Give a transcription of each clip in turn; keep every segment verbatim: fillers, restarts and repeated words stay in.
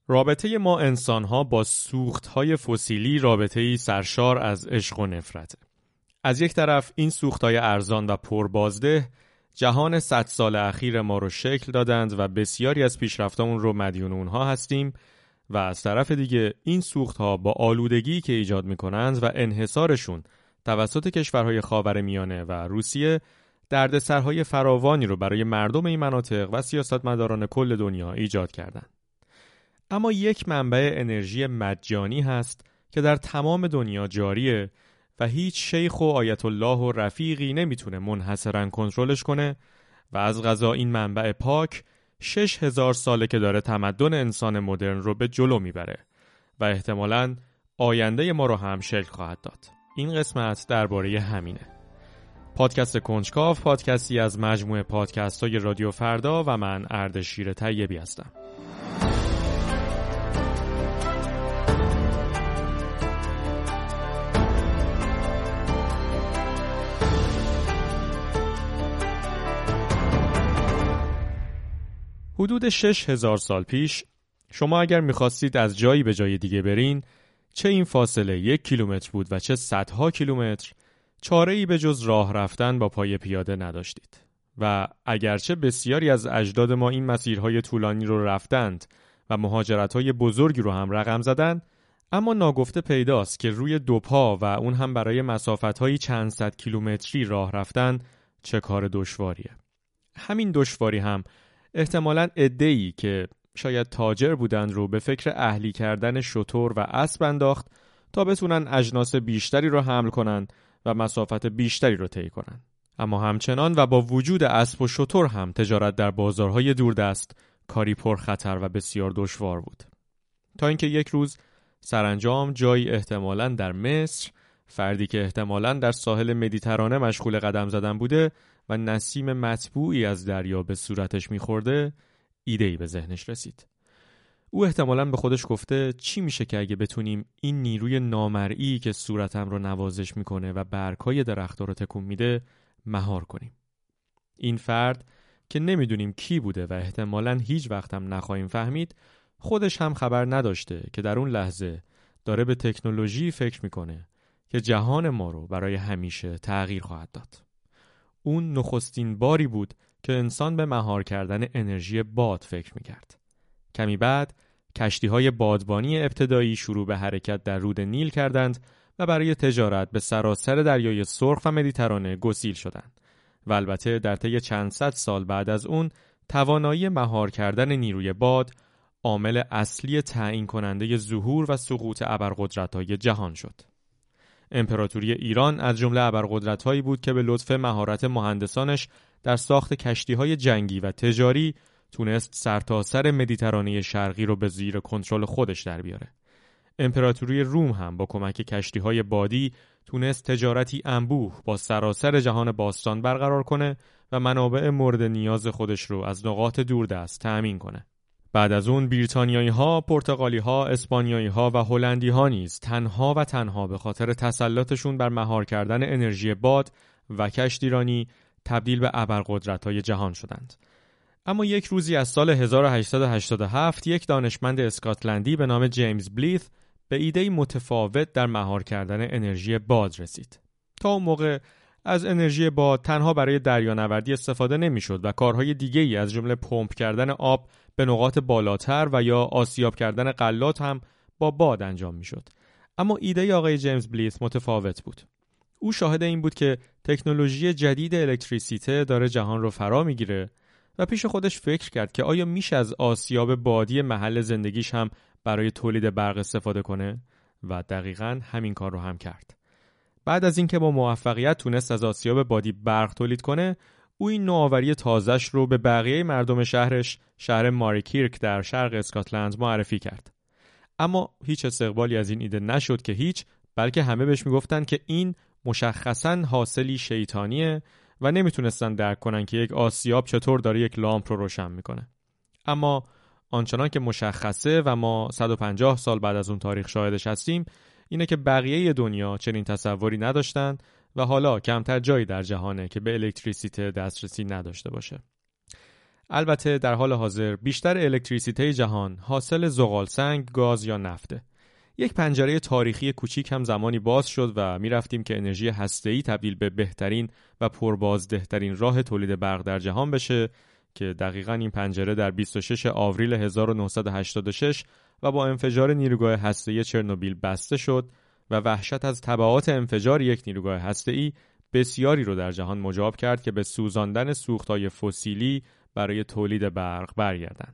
رابطه ما انسان‌ها با سوخت‌های فسیلی رابطه‌ای سرشار از عشق و نفرته. از یک طرف این سوخت‌های ارزان و پربازده جهان صد سال اخیر ما رو شکل دادند و بسیاری از پیشرفتامون رو مدیون اونها هستیم و از طرف دیگه این سوخت‌ها با آلودگی که ایجاد می‌کنند و انحصارشون توسط کشورهای خاورمیانه و روسیه دردسرهای فراوانی رو برای مردم این مناطق و سیاستمداران کل دنیا ایجاد کردند. اما یک منبع انرژی مجانی هست که در تمام دنیا جاریه و هیچ شیخ و آیت الله و رفیقی نمیتونه منحصراً کنترلش کنه و از قضا این منبع پاک شش هزار ساله که داره تمدن انسان مدرن رو به جلو میبره و احتمالاً آینده ما رو هم شکل خواهد داد. این قسمت درباره همینه. پادکست کنجکاو پادکستی از مجموعه پادکست های رادیو فردا و من اردشیر طیبی هستم. حدود شش هزار سال پیش شما اگر میخواستید از جایی به جای دیگه برین، چه این فاصله یک کیلومتر بود و چه صدها کیلومتر، چاره‌ای به جز راه رفتن با پای پیاده نداشتید. و اگرچه بسیاری از اجداد ما این مسیرهای طولانی رو رفتند و مهاجرت‌های بزرگی رو هم رقم زدند، اما ناگفته پیداست که روی دو پا و اون هم برای مسافت‌های چند صد کیلومتری راه رفتن چه کار دشواریه. همین دشواری هم احتمالاً عده‌ای که شاید تاجر بودن رو به فکر اهلی کردن شتر و اسب انداخت تا بتونن اجناس بیشتری رو حمل کنن و مسافت بیشتری رو طی کنن. اما همچنان و با وجود اسب و شتر هم تجارت در بازارهای دوردست کاری پرخطر و بسیار دشوار بود. تا اینکه یک روز سرانجام جایی احتمالاً در مصر، فردی که احتمالاً در ساحل مدیترانه مشغول قدم زدن بوده و نسیم مطبوعی از دریا به صورتش میخورده، ایده‌ای به ذهنش رسید. او احتمالاً به خودش گفته چی میشه که اگه بتونیم این نیروی نامرئی که صورتم رو نوازش میکنه و برگ‌های درخت‌ها رو تکون میده مهار کنیم. این فرد که نمیدونیم کی بوده و احتمالاً هیچ وقت هم نخواهیم فهمید، خودش هم خبر نداشته که در اون لحظه داره به تکنولوژی فکر میکنه که جهان ما رو برای همیشه تغییر خواهد داد. اون نخستین باری بود که انسان به مهار کردن انرژی باد فکر میکرد. کمی بعد کشتی‌های بادبانی ابتدایی شروع به حرکت در رود نیل کردند و برای تجارت به سراسر دریای سرخ و مدیترانه گسیل شدند. و البته در طی چند صد سال بعد از اون توانایی مهار کردن نیروی باد عامل اصلی تعیین کننده ظهور و سقوط ابرقدرت‌های جهان شد. امپراتوری ایران از جمله ابرقدرت‌هایی بود که به لطف مهارت مهندسانش در ساخت کشتی‌های جنگی و تجاری تونست سرتاسر مدیترانه شرقی رو به زیر کنترل خودش در بیاره. امپراتوری روم هم با کمک کشتی‌های بادی تونست تجارتی انبوه با سراسر جهان باستان برقرار کنه و منابع مورد نیاز خودش رو از نقاط دوردست تأمین کنه. بعد از اون بریتانیایی‌ها، پرتغالی‌ها، اسپانیایی‌ها و هلندی‌ها نیز تنها و تنها به خاطر تسلطشون بر مهار کردن انرژی باد و کشتیرانی تبدیل به ابرقدرت‌های جهان شدند. اما یک روزی از سال هزار و هشتصد و هشتاد و هفت یک دانشمند اسکاتلندی به نام جیمز بلیث به ایده‌ای متفاوت در مهار کردن انرژی باد رسید. تا اون موقع از انرژی باد تنها برای دریانوردی استفاده نمی‌شد و کارهای دیگه‌ای از جمله پمپ کردن آب به نقاط بالاتر و یا آسیاب کردن غلات هم با باد انجام می‌شد. اما ایده آقای جیمز بلیث متفاوت بود. او شاهد این بود که تکنولوژی جدید الکتریسیته داره جهان رو فرا می‌گیره و پیش خودش فکر کرد که آیا میشه از آسیاب بادی محل زندگیش هم برای تولید برق استفاده کنه و دقیقاً همین کار رو هم کرد. بعد از اینکه با موفقیت تونست از آسیاب بادی برق تولید کنه، او این نوآوری تازه‌اش رو به بقیه مردم شهرش، شهر ماریکیرک در شرق اسکاتلند معرفی کرد. اما هیچ استقبالی از این ایده نشد که هیچ، بلکه همه بهش میگفتن که این مشخصاً حاصلی شیطانیه و نمیتونستن درک کنن که یک آسیاب چطور داره یک لامپ رو روشن میکنه. اما آنچنان که مشخصه و ما صد و پنجاه سال بعد از اون تاریخ شاهدش هستیم، اینه که بقیه دنیا چنین تصوری نداشتن و حالا کمتر جایی در جهانه که به الکتریسیته دسترسی نداشته باشه. البته در حال حاضر بیشتر الکتریسیته جهان حاصل زغالسنگ، گاز یا نفته. یک پنجره تاریخی کوچیک هم زمانی باز شد و می رفتیم که انرژی هسته‌ای تبدیل به بهترین و پربازدهترین راه تولید برق در جهان بشه که دقیقاً این پنجره در بیست و شش آوریل هزار و نهصد و هشتاد و شش و با انفجار نیروگاه هسته‌ای چرنوبیل بسته شد و وحشت از تبعات انفجار یک نیروگاه هسته‌ای بسیاری رو در جهان مجاب کرد که به سوزاندن سوخت‌های فسیلی برای تولید برق برگردند.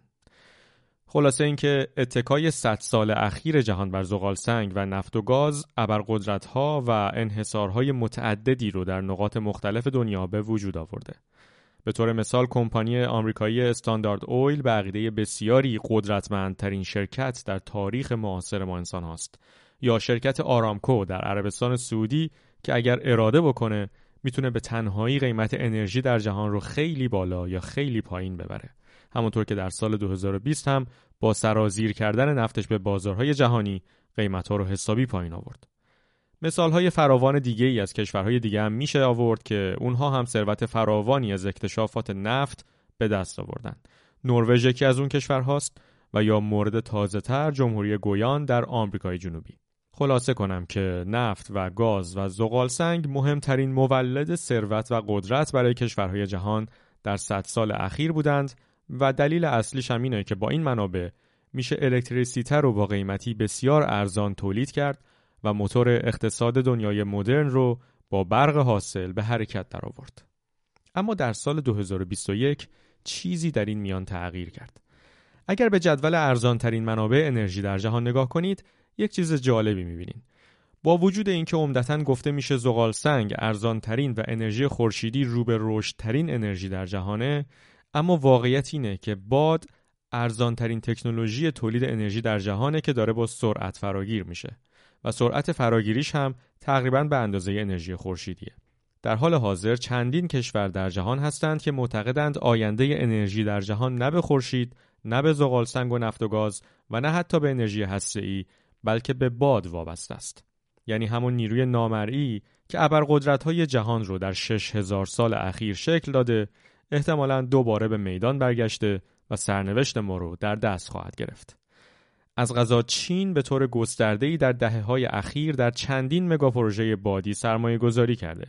خلاصه اینکه اتکای صد سال اخیر جهان بر زغالسنگ و نفت و گاز ابرقدرت‌ها و انحصارهای متعددی رو در نقاط مختلف دنیا به وجود آورده. به طور مثال کمپانی آمریکایی استاندارد اویل به عقیده بسیاری قدرتمندترین شرکت در تاریخ معاصر ما انسان هاست، یا شرکت آرامکو در عربستان سعودی که اگر اراده بکنه میتونه به تنهایی قیمت انرژی در جهان رو خیلی بالا یا خیلی پایین ببره. همونطور که در سال دو هزار و بیست هم با سرازیر کردن نفتش به بازارهای جهانی قیمت‌ها رو حسابی پایین آورد. مثال‌های فراوان دیگه ای از کشورهای دیگه هم میشه آورد که اونها هم ثروت فراوانی از اکتشافات نفت به دست آوردن. نروژ یکی از اون کشورهاست و یا مورد تازه‌تر جمهوری گویان در آمریکای جنوبی. خلاصه کنم که نفت و گاز و زغالسنگ مهمترین مولد ثروت و قدرت برای کشورهای جهان در صد سال اخیر بودند و دلیل اصلیش هم اینه که با این منابع میشه الکتریسیته رو با قیمتی بسیار ارزان تولید کرد و موتور اقتصاد دنیای مدرن رو با برق حاصل به حرکت در آورد. اما در سال دو هزار و بیست و یک چیزی در این میان تغییر کرد. اگر به جدول ارزان ترین منابع انرژی در جهان نگاه کنید، یک چیز جالبی می‌بینید. با وجود اینکه عمدتاً گفته میشه زغالسنگ ارزان ترین و انرژی خورشیدی رو به رشد ترین انرژی در جهانه، اما واقعیت اینه که باد ارزان ترین تکنولوژی تولید انرژی در جهانه که داره با سرعت فراگیر میشه و سرعت فراگیریش هم تقریباً به اندازه انرژی خورشیدیه. در حال حاضر چندین کشور در جهان هستند که معتقدند آینده انرژی در جهان نه به خورشید، نه به زغالسنگ و نفت و گاز و نه حتی به انرژی هسته‌ای، بلکه به باد وابسته است. یعنی همون نیروی نامرئی که ابرقدرت‌های جهان رو در شش هزار سال اخیر شکل داده، احتمالاً دوباره به میدان برگشته و سرنوشت ما رو در دست خواهد گرفت. از قضا چین به طور گسترده‌ای در دهه‌های اخیر در چندین مگا پروژه بادی سرمایه گذاری کرده.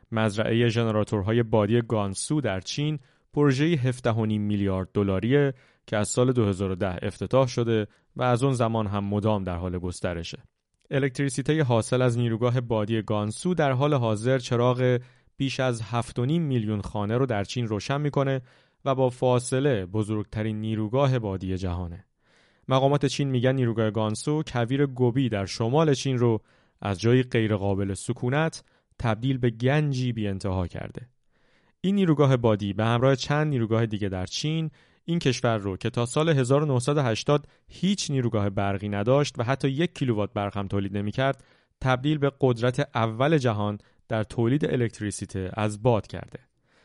مزرعه ژنراتورهای بادی گانسو در چین پروژه هفده و نیم میلیارد دلاریه که از سال دو هزار و ده افتتاح شده و از اون زمان هم مدام در حال گسترشه. الکتریسیته حاصل از نیروگاه بادی گانسو در حال حاضر چراغ بیش از هفت و نیم میلیون خانه رو در چین روشن میکنه و با فاصله بزرگترین نیروگاه بادی جهانه. مقامات چین میگن نیروگاه گانسو کویر گوبی در شمال چین رو از جایی غیر قابل سکونت تبدیل به گنجی بی انتها کرده. این نیروگاه بادی به همراه چند نیروگاه دیگه در چین این کشور رو که تا سال هزار و نهصد و هشتاد هیچ نیروگاه برقی نداشت و حتی یک کیلووات برق هم تولید نمی‌کرد، تبدیل به قدرت اول جهان در تولید الکتریسیته از باد کرده.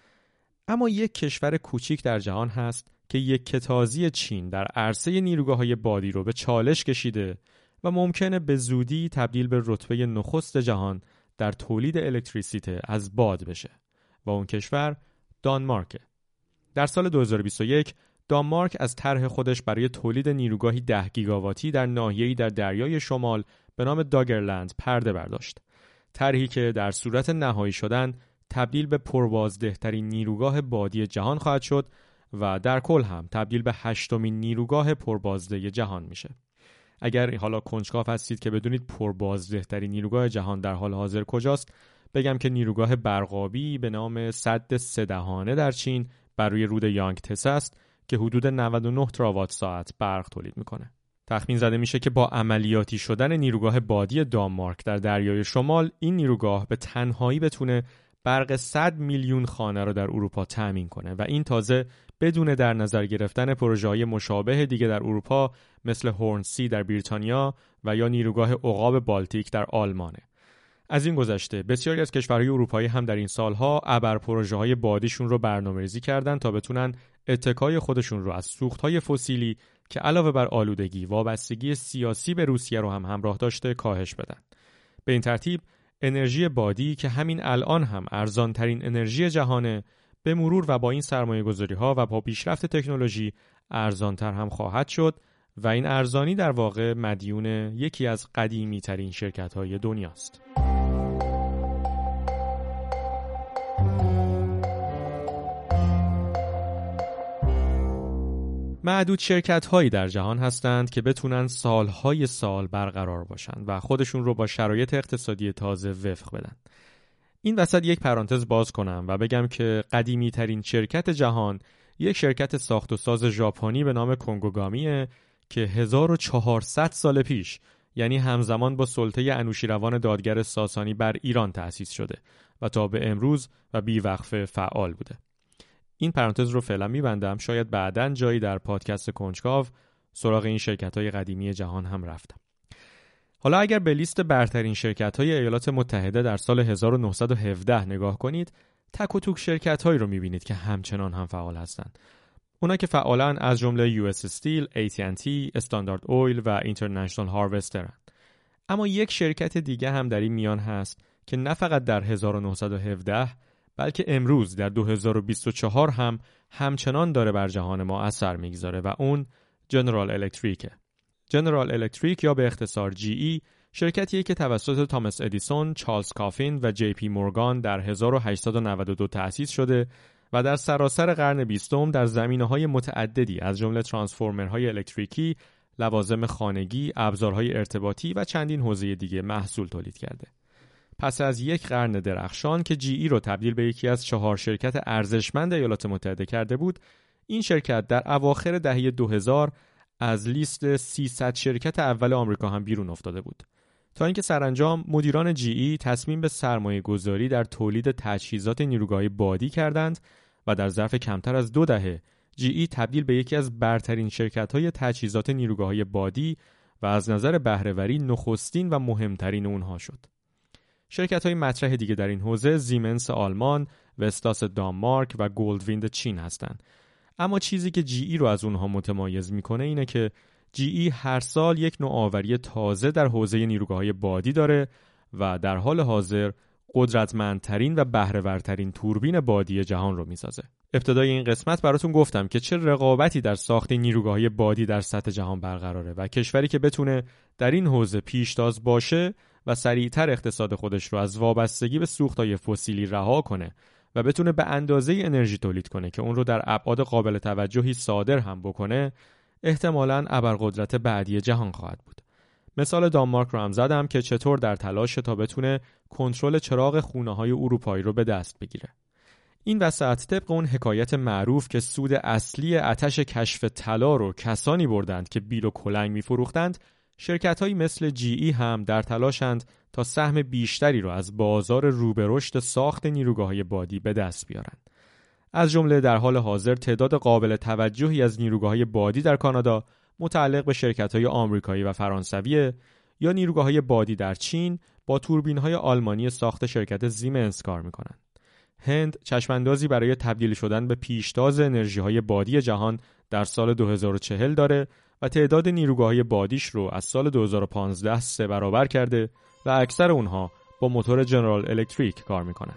اما یک کشور کوچیک در جهان هست که یک کتازی چین در عرصه نیروگاه‌های بادی رو به چالش کشیده و ممکنه به زودی تبدیل به رتبه نخست جهان در تولید الکتریسیته از باد بشه و اون کشور دانمارکه. در سال دو هزار و بیست و یک دانمارک از طرح خودش برای تولید نیروگاهی ده گیگاواتی در ناحیه‌ای در دریای شمال به نام داگرلند پرده برداشت. طرحی که در صورت نهایی شدن تبدیل به پربازدهترین نیروگاه بادی جهان خواهد شد و در کل هم تبدیل به هشتمین نیروگاه پربازده جهان میشه. اگر حالا کنجکاو هستید که بدونید پربازدهترین نیروگاه جهان در حال حاضر کجاست، بگم که نیروگاه برقابی به نام سد سه دهانه در چین بر روی رود یانگتسه است که حدود نود و نه تراوات ساعت برق تولید میکنه. تخمین زده میشه که با عملیاتی شدن نیروگاه بادی دانمارک در دریای شمال، این نیروگاه به تنهایی بتونه برق صد میلیون خانه را در اروپا تأمین کنه و این تازه بدون در نظر گرفتن پروژه‌های مشابه دیگه در اروپا مثل هورنسی در بریتانیا و یا نیروگاه عقاب بالتیک در آلمانه. از این گذشته بسیاری از کشورهای اروپایی هم در این سالها ابر پروژه‌های بادیشون رو برنامه‌ریزی کردن تا بتونن اتکای خودشون رو از سوخت‌های فسیلی که علاوه بر آلودگی وابستگی سیاسی به روسیه رو هم همراه داشته کاهش بدن. به این ترتیب انرژی بادی که همین الان هم ارزان‌ترین انرژی جهانه به مرور و با این سرمایه‌گذاری‌ها و با پیشرفت تکنولوژی ارزان‌تر هم خواهد شد و این ارزانی در واقع مدیون یکی از قدیمی‌ترین شرکت‌های دنیاست. معدود شرکت‌هایی در جهان هستند که بتونن سالهای سال برقرار باشن و خودشون رو با شرایط اقتصادی تازه وفق بدن. این وسط یک پرانتز باز کنم و بگم که قدیمی ترین شرکت جهان یک شرکت ساخت و ساز ژاپنی به نام کنگوگامیه که هزار و چهارصد سال پیش، یعنی همزمان با سلطه انوشیروان دادگر ساسانی بر ایران تأسیس شده و تا به امروز و بی‌وقفه فعال بوده. این پرانتز رو فعلا میبندم، شاید بعداً جایی در پادکست کنجکاو سراغ این شرکت‌های قدیمی جهان هم رفتم. حالا اگر به لیست برترین شرکت‌های ایالات متحده در سال هزار و نهصد و هفده نگاه کنید، تک و توک شرکت‌هایی رو می‌بینید که همچنان هم فعال هستند. اونا که فعالن از جمله یو اس استیل، ای تی اند تی، استاندارد اویل و اینترنشنال هاروسترن. اما یک شرکت دیگه هم در این میان هست که نه فقط در هزار و نهصد و هفده بلکه امروز در دو هزار و بیست و چهار هم همچنان داره بر جهان ما اثر میگذاره و اون جنرال الکتریکه. جنرال الکتریک یا به اختصار جی ای شرکتیه که توسط تامس ادیسون، چارلز کافین و جی پی مورگان در هزار و هشتصد و نود و دو تأسیس شده و در سراسر قرن بیستم در زمینه‌های متعددی از جمله ترانسفورمرهای الکتریکی، لوازم خانگی، ابزارهای ارتباطی و چندین حوزه دیگه محصول تولید کرده. پس از یک قرن درخشان که جی ای رو تبدیل به یکی از چهار شرکت ارزشمند ایالات متحده کرده بود، این شرکت در اواخر دهه دو هزار از لیست سیصد شرکت اول آمریکا هم بیرون افتاده بود. تا اینکه سرانجام مدیران جی ای تصمیم به سرمایه گذاری در تولید تجهیزات نیروگاهی بادی کردند و در ظرف کمتر از دو دهه جی ای تبدیل به یکی از برترین شرکت‌های تجهیزات نیروگاهی بادی و از نظر بهره‌وری نخستین و مهمترین اونها شد. شرکت‌های مطرح دیگه در این حوزه زیمنس آلمان، وستاس دانمارک و گلدویند چین هستند. اما چیزی که جی ای رو از اونها متمایز میکنه اینه که جی ای هر سال یک نوآوری تازه در حوزه نیروگاه‌های بادی داره و در حال حاضر قدرتمندترین و بهره‌ورترین توربین بادی جهان رو میسازه. ابتدای این قسمت براتون گفتم که چه رقابتی در ساخت نیروگاه‌های بادی در سطح جهان برقراره و کشوری که بتونه در این حوزه پیشتاز باشه و سریعتر اقتصاد خودش رو از وابستگی به سوخت‌های فسیلی رها کنه و بتونه به اندازه انرژی تولید کنه که اون رو در ابعاد قابل توجهی صادر هم بکنه، احتمالاً ابرقدرت بعدی جهان خواهد بود. مثال دانمارک رو هم زدم که چطور در تلاش تا بتونه کنترل چراغ خونه‌های اروپایی رو به دست بگیره. این وسط طبق اون حکایت معروف که سود اصلی آتش کشف طلا رو کسانی بردند که بیل و کلنگ می‌فروختند، شرکت‌هایی مثل جی ای هم در تلاشند تا سهم بیشتری رو از بازار رو به رشد ساخت نیروگاه‌های بادی به دست بیارن. از جمله در حال حاضر تعداد قابل توجهی از نیروگاه‌های بادی در کانادا متعلق به شرکت‌های آمریکایی و فرانسوی یا نیروگاه‌های بادی در چین با توربین‌های آلمانی ساخت شرکت زیمنس کار می‌کنند. هند چشماندازی برای تبدیل شدن به پیشتاز انرژی‌های بادی جهان در سال دو هزار و چهل داره و تعداد نیروگاه‌های بادیش رو از سال دو هزار و پانزده سه برابر کرده و اکثر اونها با موتور جنرال الکتریک کار میکنن.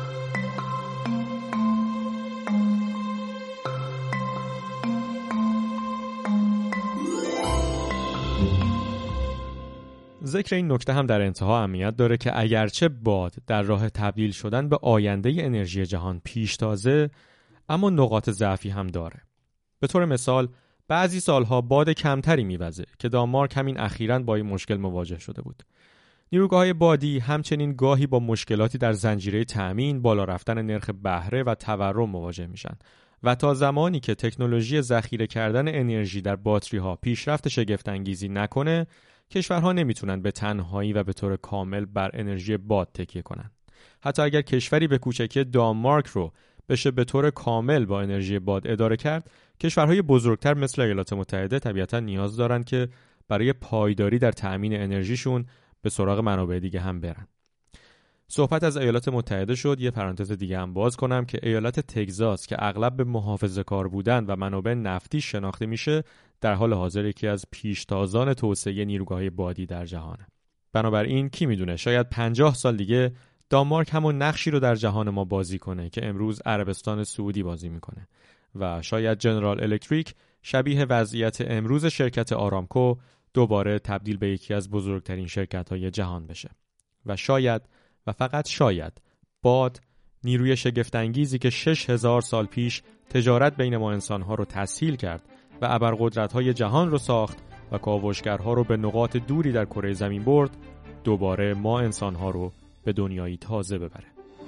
ذکر این نکته هم در انتها اهمیت داره که اگرچه باد در راه تبدیل شدن به آینده انرژی جهان پیشتازه، اما نقاط ضعفی هم داره. به طور مثال بعضی سالها باد کمتری میوزه که دانمارک همین اخیراً با این مشکل مواجه شده بود. نیروگاه‌های بادی همچنین گاهی با مشکلاتی در زنجیره تأمین، بالا رفتن نرخ بهره و تورم مواجه میشن و تا زمانی که تکنولوژی ذخیره کردن انرژی در باتری‌ها پیشرفت شگفت‌انگیزی نکنه، کشورها نمیتونن به تنهایی و به طور کامل بر انرژی باد تکیه کنن. حتی اگر کشوری به کوچکی دانمارک رو بشه به طور کامل با انرژی باد اداره کرد، کشورهای بزرگتر مثل ایالات متحده طبیعتاً نیاز دارن که برای پایداری در تأمین انرژیشون به سراغ منابع دیگه هم برن. صحبت از ایالات متحده شد، یه پرانتز دیگه هم باز کنم که ایالت تگزاس که اغلب به محافظه‌کار بودن و منابع نفتی شناخته میشه، در حال حاضر یکی از پیشتازان توسعه نیروگاه‌های بادی در جهانه. بنابراین کی میدونه شاید پنجاه سال دیگه دانمارک همون نقشی رو در جهان ما بازی کنه که امروز عربستان سعودی بازی میکنه و شاید جنرال الکتریک شبیه وضعیت امروز شرکت آرامکو دوباره تبدیل به یکی از بزرگترین شرکت‌های جهان بشه. و شاید و فقط شاید باد، نیروی شگفت‌انگیزی که شش هزار سال پیش تجارت بین ما انسان‌ها رو تسهیل کرد و ابرقدرت‌های جهان رو ساخت و کاوشگرها رو به نقاط دوری در کره زمین برد، دوباره ما انسان‌ها رو به دنیایی تازه ببره.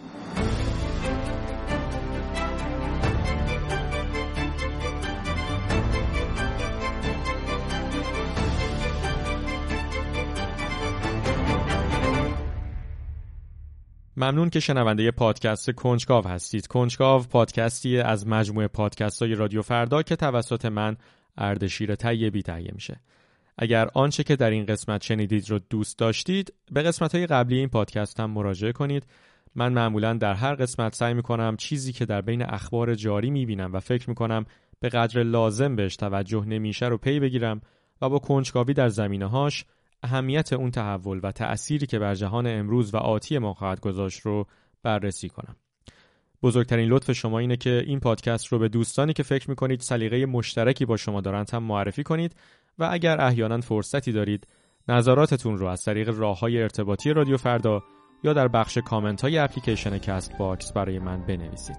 ممنون که شنونده پادکست کنجکاو هستید. کنجکاو پادکستی از مجموعه پادکست‌های رادیو فردا که توسط من اردشیر طیبی تهیه میشه. اگر آنچه که در این قسمت شنیدید رو دوست داشتید، به قسمت‌های قبلی این پادکست هم مراجعه کنید. من معمولاً در هر قسمت سعی می‌کنم چیزی که در بین اخبار جاری می‌بینم و فکر می‌کنم به قدر لازم بهش توجه نمیشه رو پی بگیرم و با کنجکاوی در زمینه‌هاش اهمیت اون تحول و تأثیری که بر جهان امروز و آتی ما خواهد گذاشت رو بررسی کنم. بزرگترین لطف شما اینه که این پادکست رو به دوستانی که فکر می‌کنید سلیقه مشترکی با شما دارند هم معرفی کنید و اگر احیانا فرصتی دارید نظراتتون رو از طریق راه‌های ارتباطی رادیو فردا یا در بخش کامنت‌های اپلیکیشن کست باکس برای من بنویسید.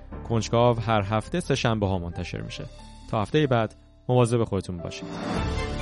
کنجکاو هر هفته سه شنبه ها منتشر میشه. تا هفته بعد مواظب خودتون باشید.